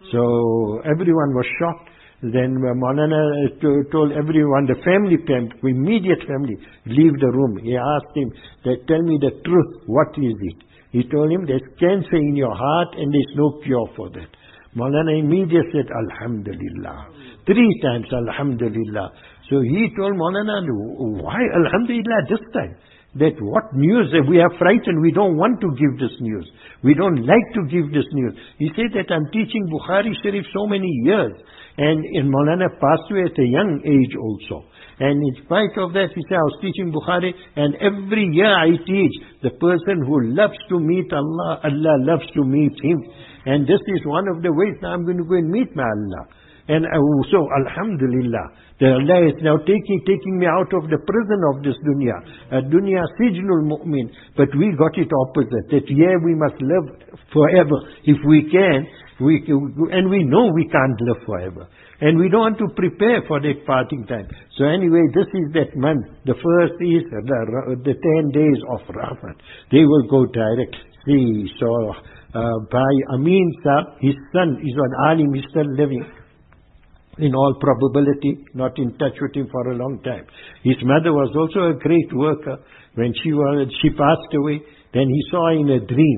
So everyone was shocked. Then Maulana told everyone, the family, immediate family, leave the room. He asked him, that, tell me the truth, what is it? He told him, there's cancer in your heart and there's no cure for that. Maulana immediately said, Alhamdulillah. Three times, Alhamdulillah. So he told Maulana, why Alhamdulillah this time? That what news, we are frightened, we don't want to give this news. We don't like to give this news. He said that I'm teaching Bukhari Sharif so many years. And in Maulana passed away at a young age also. And in spite of that, he said, I was teaching Bukhari, and every year I teach, the person who loves to meet Allah, Allah loves to meet him. And this is one of the ways now I'm going to go and meet my Allah. And uh, so, Alhamdulillah, the Allah is now taking taking me out of the prison of this dunya. Uh, dunya sijnul mu'min. But we got it opposite, that yeah, we must live forever. If we can, we and we know we can't live forever. And we don't want to prepare for that parting time. So anyway, this is that month. The first is the, the ten days of Rahmat. They will go direct. See, so uh, by Amin Sahib, his son is an alim, he's still living. In all probability, not in touch with him for a long time. His mother was also a great worker. When she was, she passed away, then he saw in a dream.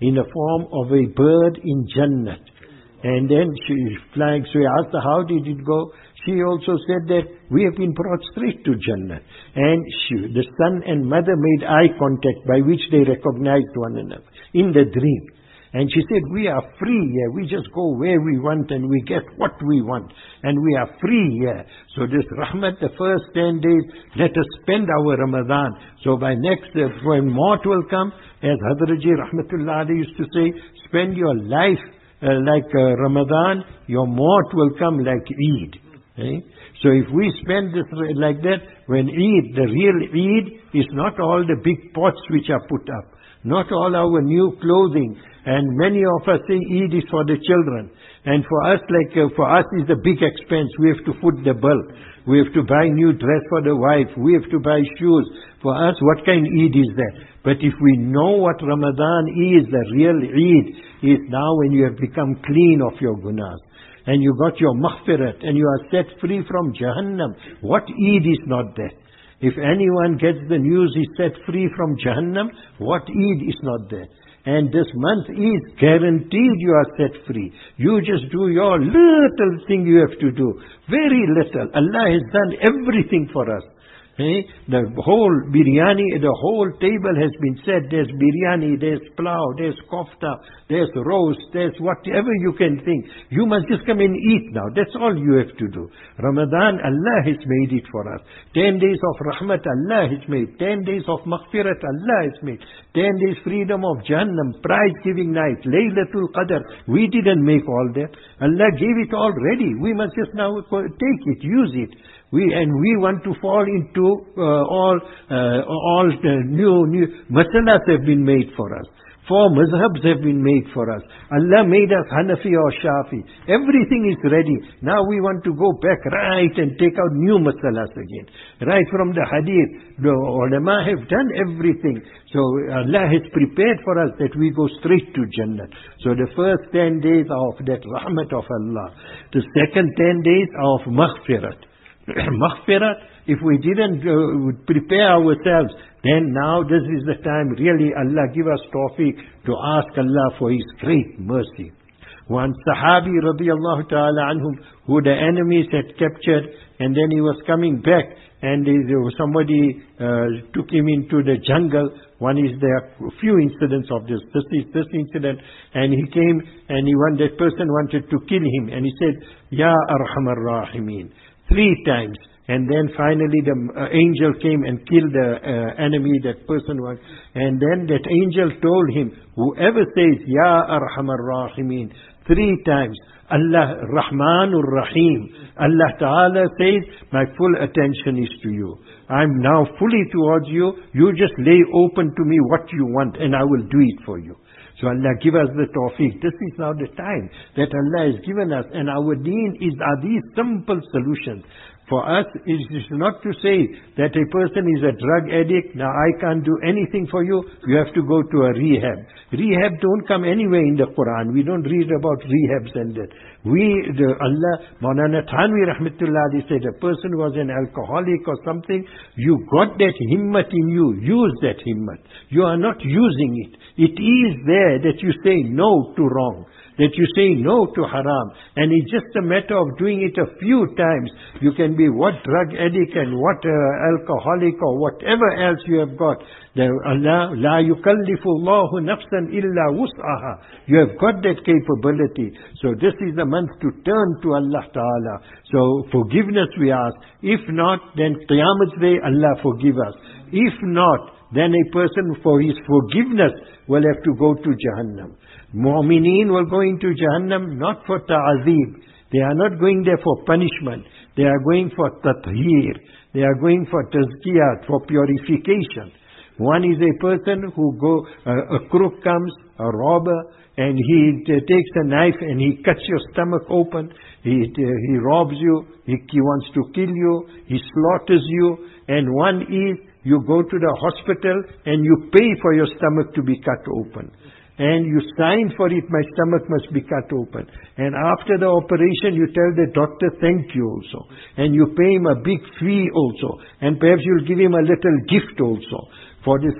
in the form of a bird in Jannah. And then she flying. So I asked her, how did it go? She also said that we have been brought straight to Jannah. And she, the son and mother made eye contact by which they recognized one another in the dream. And she said, we are free here. We just go where we want and we get what we want. And we are free here. So this rahmat, the first ten days, let us spend our Ramadan. So by next, uh, when Maut will come, as Hadraji Rahmatullah Ali used to say, spend your life uh, like uh, Ramadan, your Maut will come like Eid. Eh? So if we spend this like that, when Eid, the real Eid is not all the big pots which are put up. Not all our new clothing. And many of us say Eid is for the children. And for us, like uh, for us is the big expense. We have to foot the bill. We have to buy new dress for the wife. We have to buy shoes. For us, what kind of Eid is that? But if we know what Ramadan is, the real Eid is now when you have become clean of your gunas. And you got your maghfirat and you are set free from Jahannam. What Eid is not that? If anyone gets the news he's set free from Jahannam, what Eid is not there? And this month is guaranteed you are set free. You just do your little thing you have to do. Very little. Allah has done everything for us. Eh? The whole biryani, the whole table has been set. There's biryani, there's plow, there's kofta, there's roast, there's whatever you can think. You must just come and eat now. That's all you have to do. Ramadan, Allah has made it for us. Ten days of rahmat, Allah has made. Ten days of maghfirat, Allah has made. Ten days freedom of Jahannam, prize-giving night, Laylatul Qadr. We didn't make all that. Allah gave it already. We must just now take it, use it. We and we want to fall into uh, all uh, all the new new masalas have been made for us. Four mazhabs have been made for us. Allah made us Hanafi or Shafi. Everything is ready. Now we want to go back right and take out new masalas again. Right from the hadith. The ulama have done everything. So Allah has prepared for us that we go straight to Jannah. So the first ten days of that rahmat of Allah. The second ten days of maghfirat. Maghfirat, if we didn't uh, prepare ourselves, then now this is the time really Allah give us tawfiq to ask Allah for His great mercy. One Sahabi radiallahu ta'ala anhum, who the enemies had captured, and then he was coming back, and there was somebody uh, took him into the jungle. One is there a few incidents of this. This is this incident, and he came and he one that person wanted to kill him, and he said, Ya Arhamar Rahimin. Three times. And then finally the uh, angel came and killed the uh, enemy, that person was. And then that angel told him, whoever says, Ya Arhamar Rahimin, three times, Allah Rahmanur Rahim, Allah Ta'ala says, my full attention is to you. I'm now fully towards you. You just lay open to me what you want and I will do it for you. So Allah give us the tawfiq. This is now the time that Allah has given us, and our deen is are these simple solutions. For us, it is not to say that a person is a drug addict, now I can't do anything for you, you have to go to a rehab. Rehab don't come anywhere in the Quran. We don't read about rehabs and that. We, the Allah, Maulana Thanvi Rahmatullah Ali said, a person was an alcoholic or something, you got that himmat in you, use that himmat. You are not using it. It is there that you say no to wrong, that you say no to haram. And it's just a matter of doing it a few times. You can be what drug addict and what uh, alcoholic or whatever else you have got. The Allah, la yukallifu Allahu nafsan illa wus'aha. You have got that capability. So this is the month to turn to Allah Ta'ala. So forgiveness we ask. If not, then Qiyamah Day, Allah forgive us. If not, then a person for his forgiveness will have to go to Jahannam. Mu'mineen will go into Jahannam not for ta'azib. They are not going there for punishment. They are going for tathheer. They are going for tazkiyat, for purification. One is a person who go, uh, a crook comes, a robber, and he t- takes a knife and he cuts your stomach open. He, t- he robs you. He, he wants to kill you. He slaughters you. And one is you go to the hospital and you pay for your stomach to be cut open. And you sign for it, my stomach must be cut open. And after the operation, you tell the doctor, thank you also. And you pay him a big fee also. And perhaps you'll give him a little gift also. For the same,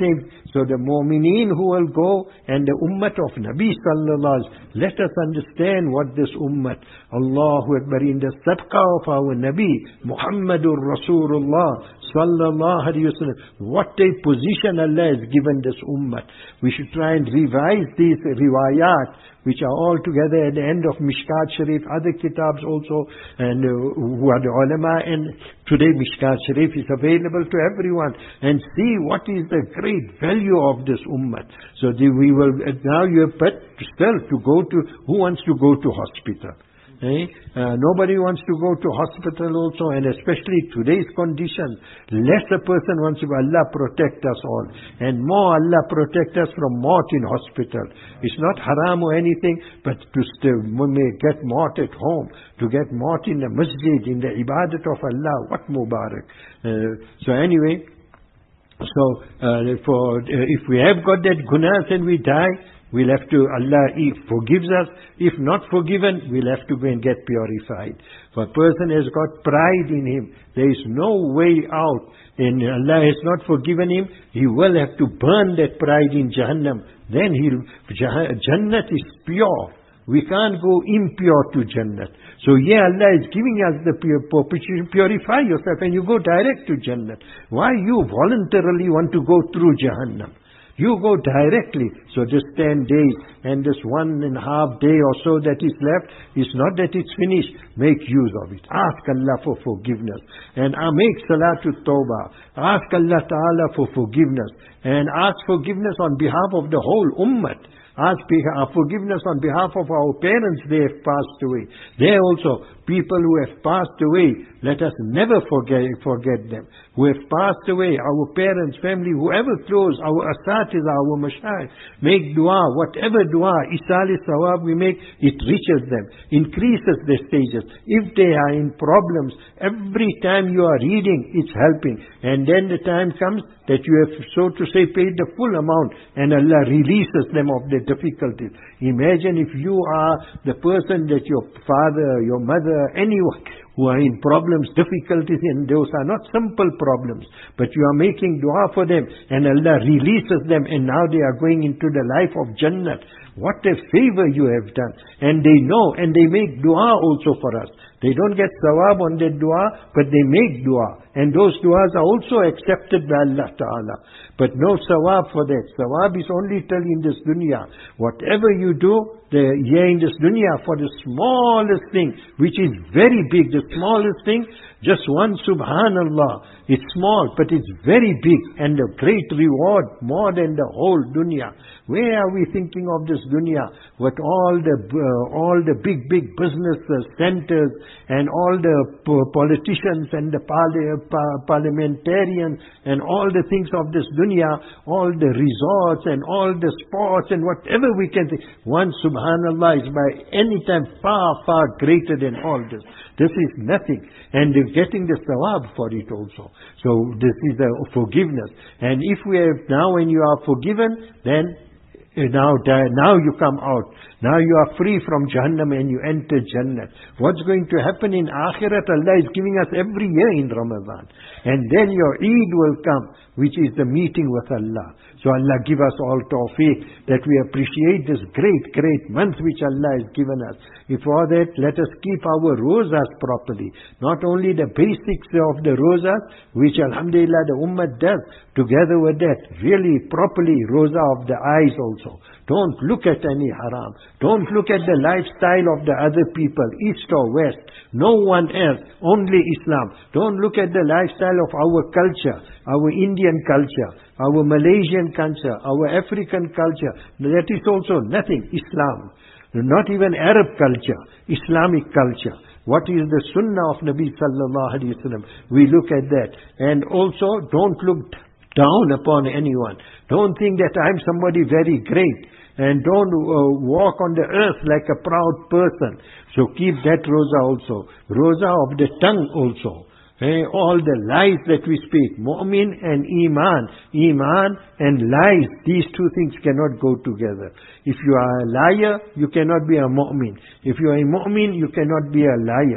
So the mu'mineen who will go and the ummah of Nabi sallallahu alaihi wasallam, let us understand what this ummah, Allahu Akbar, in the sadaqah of our Nabi, Muhammadur Rasulullah sallallahu alaihi wasallam, what a position Allah has given this ummah. We should try and revise these riwayat, which are all together at the end of Mishkat Sharif, other kitabs also, and uh, who are the ulama, and today Mishkat Sharif is available to everyone, and see what is the great value of this ummah. So the, we will, uh, now you have but still to go to, who wants to go to hospital? Eh? Uh, nobody wants to go to hospital also, and especially today's conditions, less a person wants to. Allah protect us all, and more Allah protect us from maut in hospital. It's not haram or anything, but to still may get maut at home, to get maut in the masjid, in the ibadat of Allah, what mubarak. Uh, so anyway, so uh, for uh, if we have got that gunas and we die, we'll have to, Allah forgives us. If not forgiven, we'll have to go and get purified. If a person has got pride in him, there is no way out, and Allah has not forgiven him, he will have to burn that pride in Jahannam. Then he'll, Jannat is pure. We can't go impure to Jannat. So yeah, Allah is giving us the opportunity to purify yourself, and you go direct to Jannat. Why you voluntarily want to go through Jahannam? You go directly. So this ten days and this one and a half day or so that is left, it's not that it's finished. Make use of it. Ask Allah for forgiveness. And uh, make Salatul Tawbah. Ask Allah Ta'ala for forgiveness. And ask forgiveness on behalf of the whole ummah. Ask forgiveness on behalf of our parents, they have passed away. They also, people who have passed away, let us never forget, forget them. Who have passed away, our parents, family, whoever close, our asatiz, our mashayikh, make dua, whatever dua, isali sawab we make, it reaches them, increases their stages. If they are in problems, every time you are reading, it's helping. And then the time comes that you have, so to say, paid the full amount, and Allah releases them of their difficulties. Imagine if you are the person that your father, your mother, anyone who are in problems, difficulties, and those are not simple problems, but you are making dua for them, and Allah releases them, and now they are going into the life of Jannah. What a favor you have done. And they know, and they make dua also for us. They don't get sawab on their dua, but they make dua. And those duas are also accepted by Allah Ta'ala. But no sawab for that. Sawab is only till in this dunya. Whatever you do, the, here in this dunya, for the smallest thing, which is very big, the smallest thing, just one subhanallah. It's small, but it's very big, and a great reward, more than the whole dunya. Where are we thinking of this dunya? With all the uh, all the big, big businesses, centers, and all the politicians and the parli- par- parliamentarians, and all the things of this dunya, all the resorts and all the sports and whatever we can think. One subhanallah is by any time far, far greater than all this. This is nothing. And they're getting the sawab for it also. So this is the forgiveness. And if we have now, when you are forgiven, then now, now you come out. Now you are free from Jahannam and you enter Jannah. What's going to happen in Akhirat? Allah is giving us every year in Ramadan. And then your Eid will come, which is the meeting with Allah. So Allah give us all tawfiq that we appreciate this great, great month which Allah has given us. If for that, let us keep our rosas properly. Not only the basics of the rosas, which alhamdulillah the ummah does, together with that, really properly, rosa of the eyes also. Don't look at any haram. Don't look at the lifestyle of the other people, east or west. No one else, only Islam. Don't look at the lifestyle of our culture, our Indian culture, our Malaysian culture, our African culture. That is also nothing, Islam. Not even Arab culture, Islamic culture. What is the sunnah of Nabi sallallahu alaihi wasallam? We look at that. And also, don't look down upon anyone. Don't think that I'm somebody very great. And don't uh, walk on the earth like a proud person. So keep that rosa also. Rosa of the tongue also. Eh, all the lies that we speak. Mu'min and Iman. Iman and lies. These two things cannot go together. If you are a liar, you cannot be a mu'min. If you are a mu'min, you cannot be a liar.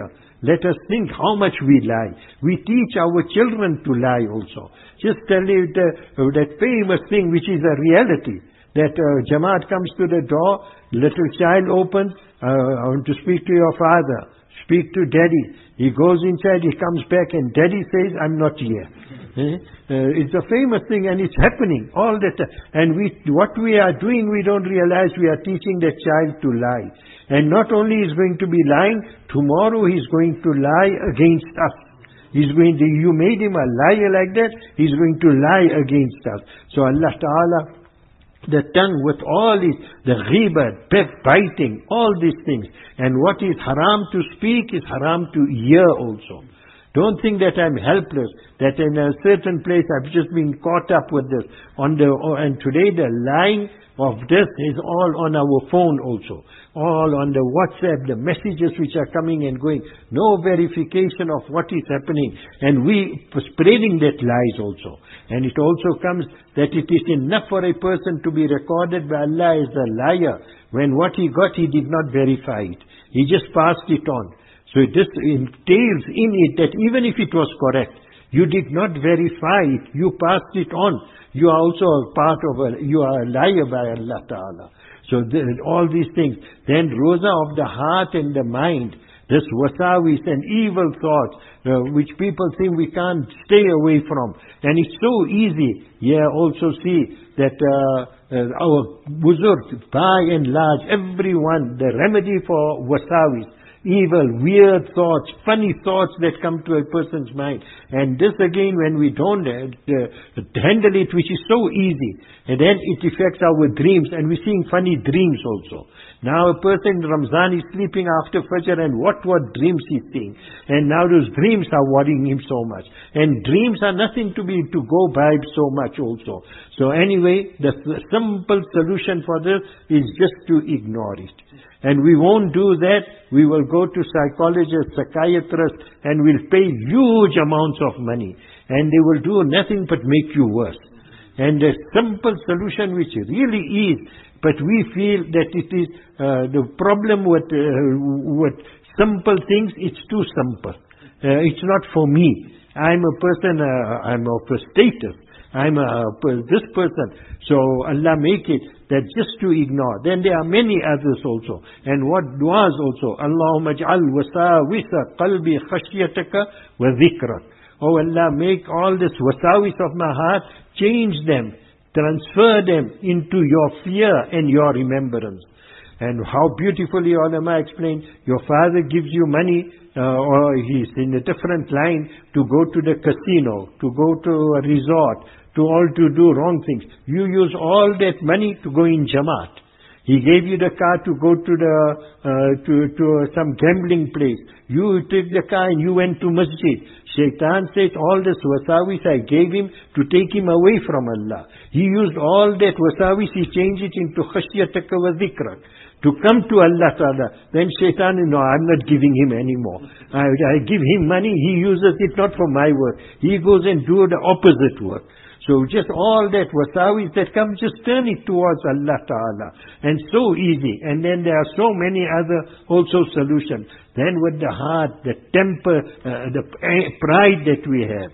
Let us think how much we lie. We teach our children to lie also. Just tell you the, that famous thing which is a reality. That uh, Jamaat comes to the door, little child opens, uh, I want to speak to your father. Speak to daddy. He goes inside, he comes back and daddy says, I'm not here. Eh? Uh, it's a famous thing and it's happening all the time. And we, what we are doing, we don't realize we are teaching the child to lie. And not only is going to be lying, tomorrow he's going to lie against us. He's going to, you made him a liar like that, he's going to lie against us. So Allah Ta'ala, the tongue with all these, the ghibat, backbiting, all these things. And what is haram to speak is haram to hear also. Don't think that I'm helpless, that in a certain place I've just been caught up with this. On the oh, and today the lying of this is all on our phone also. All on the WhatsApp, the messages which are coming and going. No verification of what is happening. And we spreading that lies also. And it also comes that it is enough for a person to be recorded by Allah as a liar, when what he got he did not verify it. He just passed it on. So this entails in it that even if it was correct, you did not verify it, you passed it on. You are also a part of a, you are a liar by Allah Ta'ala. So the, all these things. Then roza of the heart and the mind. This wasawis and evil thoughts, uh, which people think we can't stay away from. And it's so easy. Yeah, also see that uh, uh, our buzurg, by and large, everyone, the remedy for wasawis, evil, weird thoughts, funny thoughts that come to a person's mind. And this again, when we don't uh, uh, handle it, which is so easy, and then it affects our dreams, and we're seeing funny dreams also. Now a person in Ramzan is sleeping after Fajr, and what what dreams he's seeing. And now those dreams are worrying him so much. And dreams are nothing to be to go by so much also. So anyway, the, the simple solution for this is just to ignore it. And we won't do that. We will go to psychologists, psychiatrists, and we'll pay huge amounts of money. And they will do nothing but make you worse. And the simple solution, which really is, but we feel that it is uh, the problem with uh, with simple things. It's too simple. Uh, it's not for me. I'm a person. Uh, I'm of a status. I'm a, this person. So Allah make it that just to ignore. Then there are many others also. And what du'as also. Allahumma ij'al wasawisa qalbi khashyataka wa dhikrak. Oh Allah, make all this wasawis of my heart, change them, transfer them into your fear and your remembrance. And how beautifully ulama explain, your father gives you money, uh, or he's in a different line, to go to the casino, to go to a resort, to all to do wrong things. You use all that money to go in Jamaat. He gave you the car to go to the uh, to to some gambling place. You took the car and you went to masjid. Shaitan said all this wasawis I gave him to take him away from Allah. He used all that wasawis, he changed it into khashyataka wa dhikrak, to come to Allah Ta'ala. Then Shaitan, no, I'm not giving him anymore. I, I give him money, he uses it not for my work. He goes and do the opposite work. So just all that wasawis that come, just turn it towards Allah Ta'ala. And so easy. And then there are so many other also solutions. Then with the heart, the temper, uh, the pride that we have.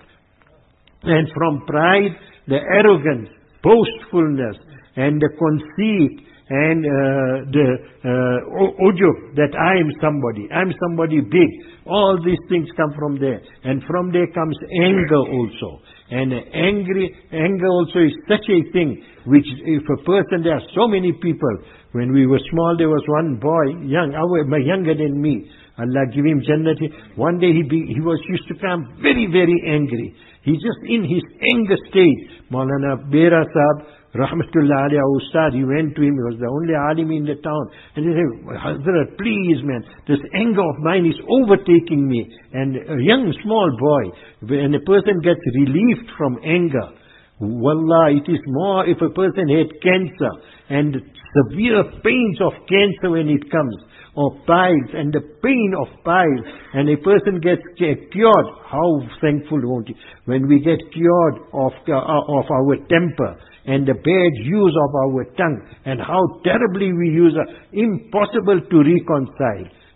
And from pride, the arrogance, boastfulness, and the conceit, and uh, the uh, ujub, that I am somebody, I am somebody big. All these things come from there. And from there comes anger also. And angry, anger also is such a thing, which if a person, there are so many people. When we were small, there was one boy, young, our, younger than me. Allah give him Jannat. One day he be, he was used to come very, very angry. He just in his anger state. Maulana Bera Sahab, Rahmatullah alayhi Ustad, he went to him, he was the only alim in the town. And he said, Hazrat, please man, this anger of mine is overtaking me. And a young small boy, when a person gets relieved from anger, wallah, it is more if a person had cancer and severe pains of cancer when it comes, or piles, and the pain of piles, and a person gets cured, how thankful won't he? When we get cured of, uh, of our temper, and the bad use of our tongue, and how terribly we use it, impossible to reconcile.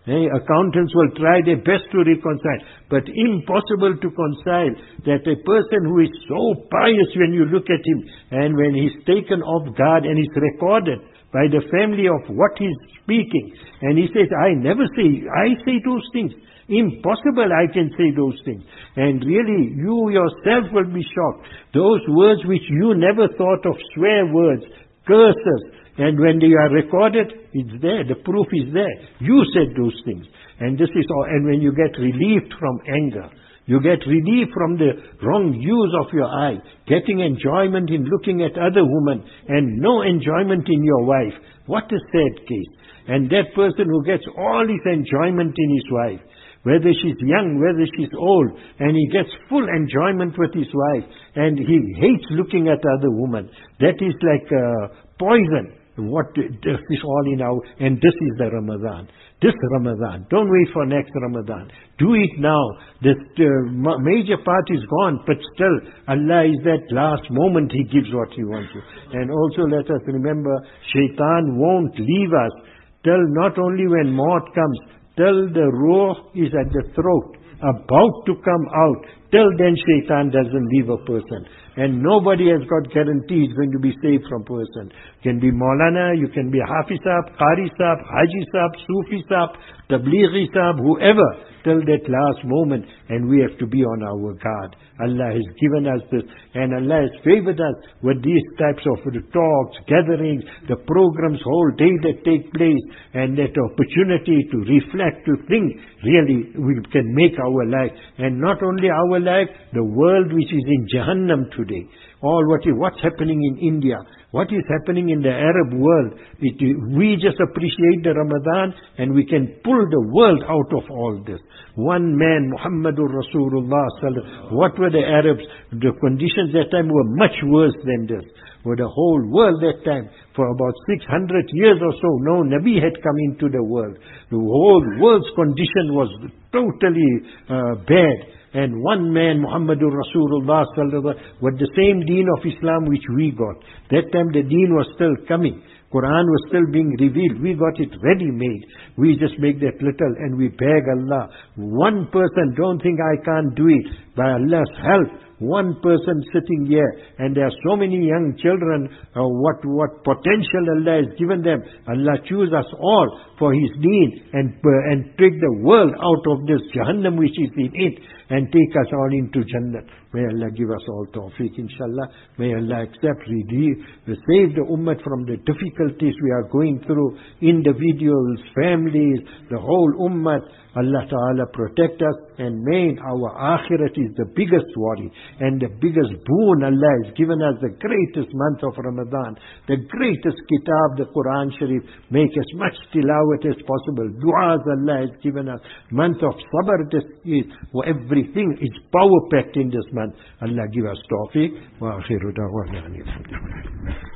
Hey, accountants will try their best to reconcile, but impossible to reconcile that a person who is so pious when you look at him, and when he's taken off guard and is recorded by the family of what he's speaking, and he says, I never say, I say those things. Impossible I can say those things. And really, you yourself will be shocked. Those words which you never thought of, swear words, curses, and when they are recorded, it's there. The proof is there. You said those things. And this is all. And when you get relieved from anger, you get relief from the wrong use of your eye, getting enjoyment in looking at other women, and no enjoyment in your wife. What a sad case. And that person who gets all his enjoyment in his wife, whether she's young, whether she's old, and he gets full enjoyment with his wife, and he hates looking at other women. That is like uh, poison. What this is all in our, and this is the Ramadan. This Ramadan. Don't wait for next Ramadan. Do it now. The uh, major part is gone, but still Allah is that last moment He gives what He wants to. And also let us remember, Shaitan won't leave us till not only when maut comes, till the ruh is at the throat, about to come out. Till then Shaitan doesn't leave a person. And nobody has got guarantee he's going to be saved from person. You can be Maulana, you can be Hafiz Sahab, Qari Sahab, Haji Sahab, Sufi Sahab, Tablighi Sahab, whoever, till that last moment. And we have to be on our guard. Allah has given us this, and Allah has favored us with these types of talks, gatherings, the programs whole day that take place, and that opportunity to reflect, to think, really we can make our life, and not only our life, the world which is in Jahannam today. All what is, what's happening in India, what is happening in the Arab world. It, we just appreciate the Ramadan, and we can pull the world out of all this. One man, Muhammadur Rasulullah, what were the Arabs? The conditions that time were much worse than this. For the whole world that time, for about six hundred years or so, no Nabi had come into the world. The whole world's condition was totally uh, bad. And one man, Muhammadur Rasulullah, with the same deen of Islam which we got. That time the deen was still coming. Quran was still being revealed. We got it ready-made. We just make that little and we beg Allah. One person, don't think I can't do it. By Allah's help, one person sitting here, and there are so many young children, uh, what what potential Allah has given them. Allah choose us all for His deen, and uh, and take the world out of this Jahannam which is in it, and take us all into Jannah. May Allah give us all tawfiq, inshallah. May Allah accept, redeem, save the ummah from the difficulties we are going through, individuals, families, the whole ummah. Allah Ta'ala protect us, and may our akhirat is the biggest worry and the biggest boon. Allah has given us the greatest month of Ramadan, the greatest kitab, the Quran Sharif. Make as much tilawat as possible. Du'as Allah has given us. Month of sabr, this is, where everything is power packed in this month. Allah give us tawfiq. Wa akhiru da'wana.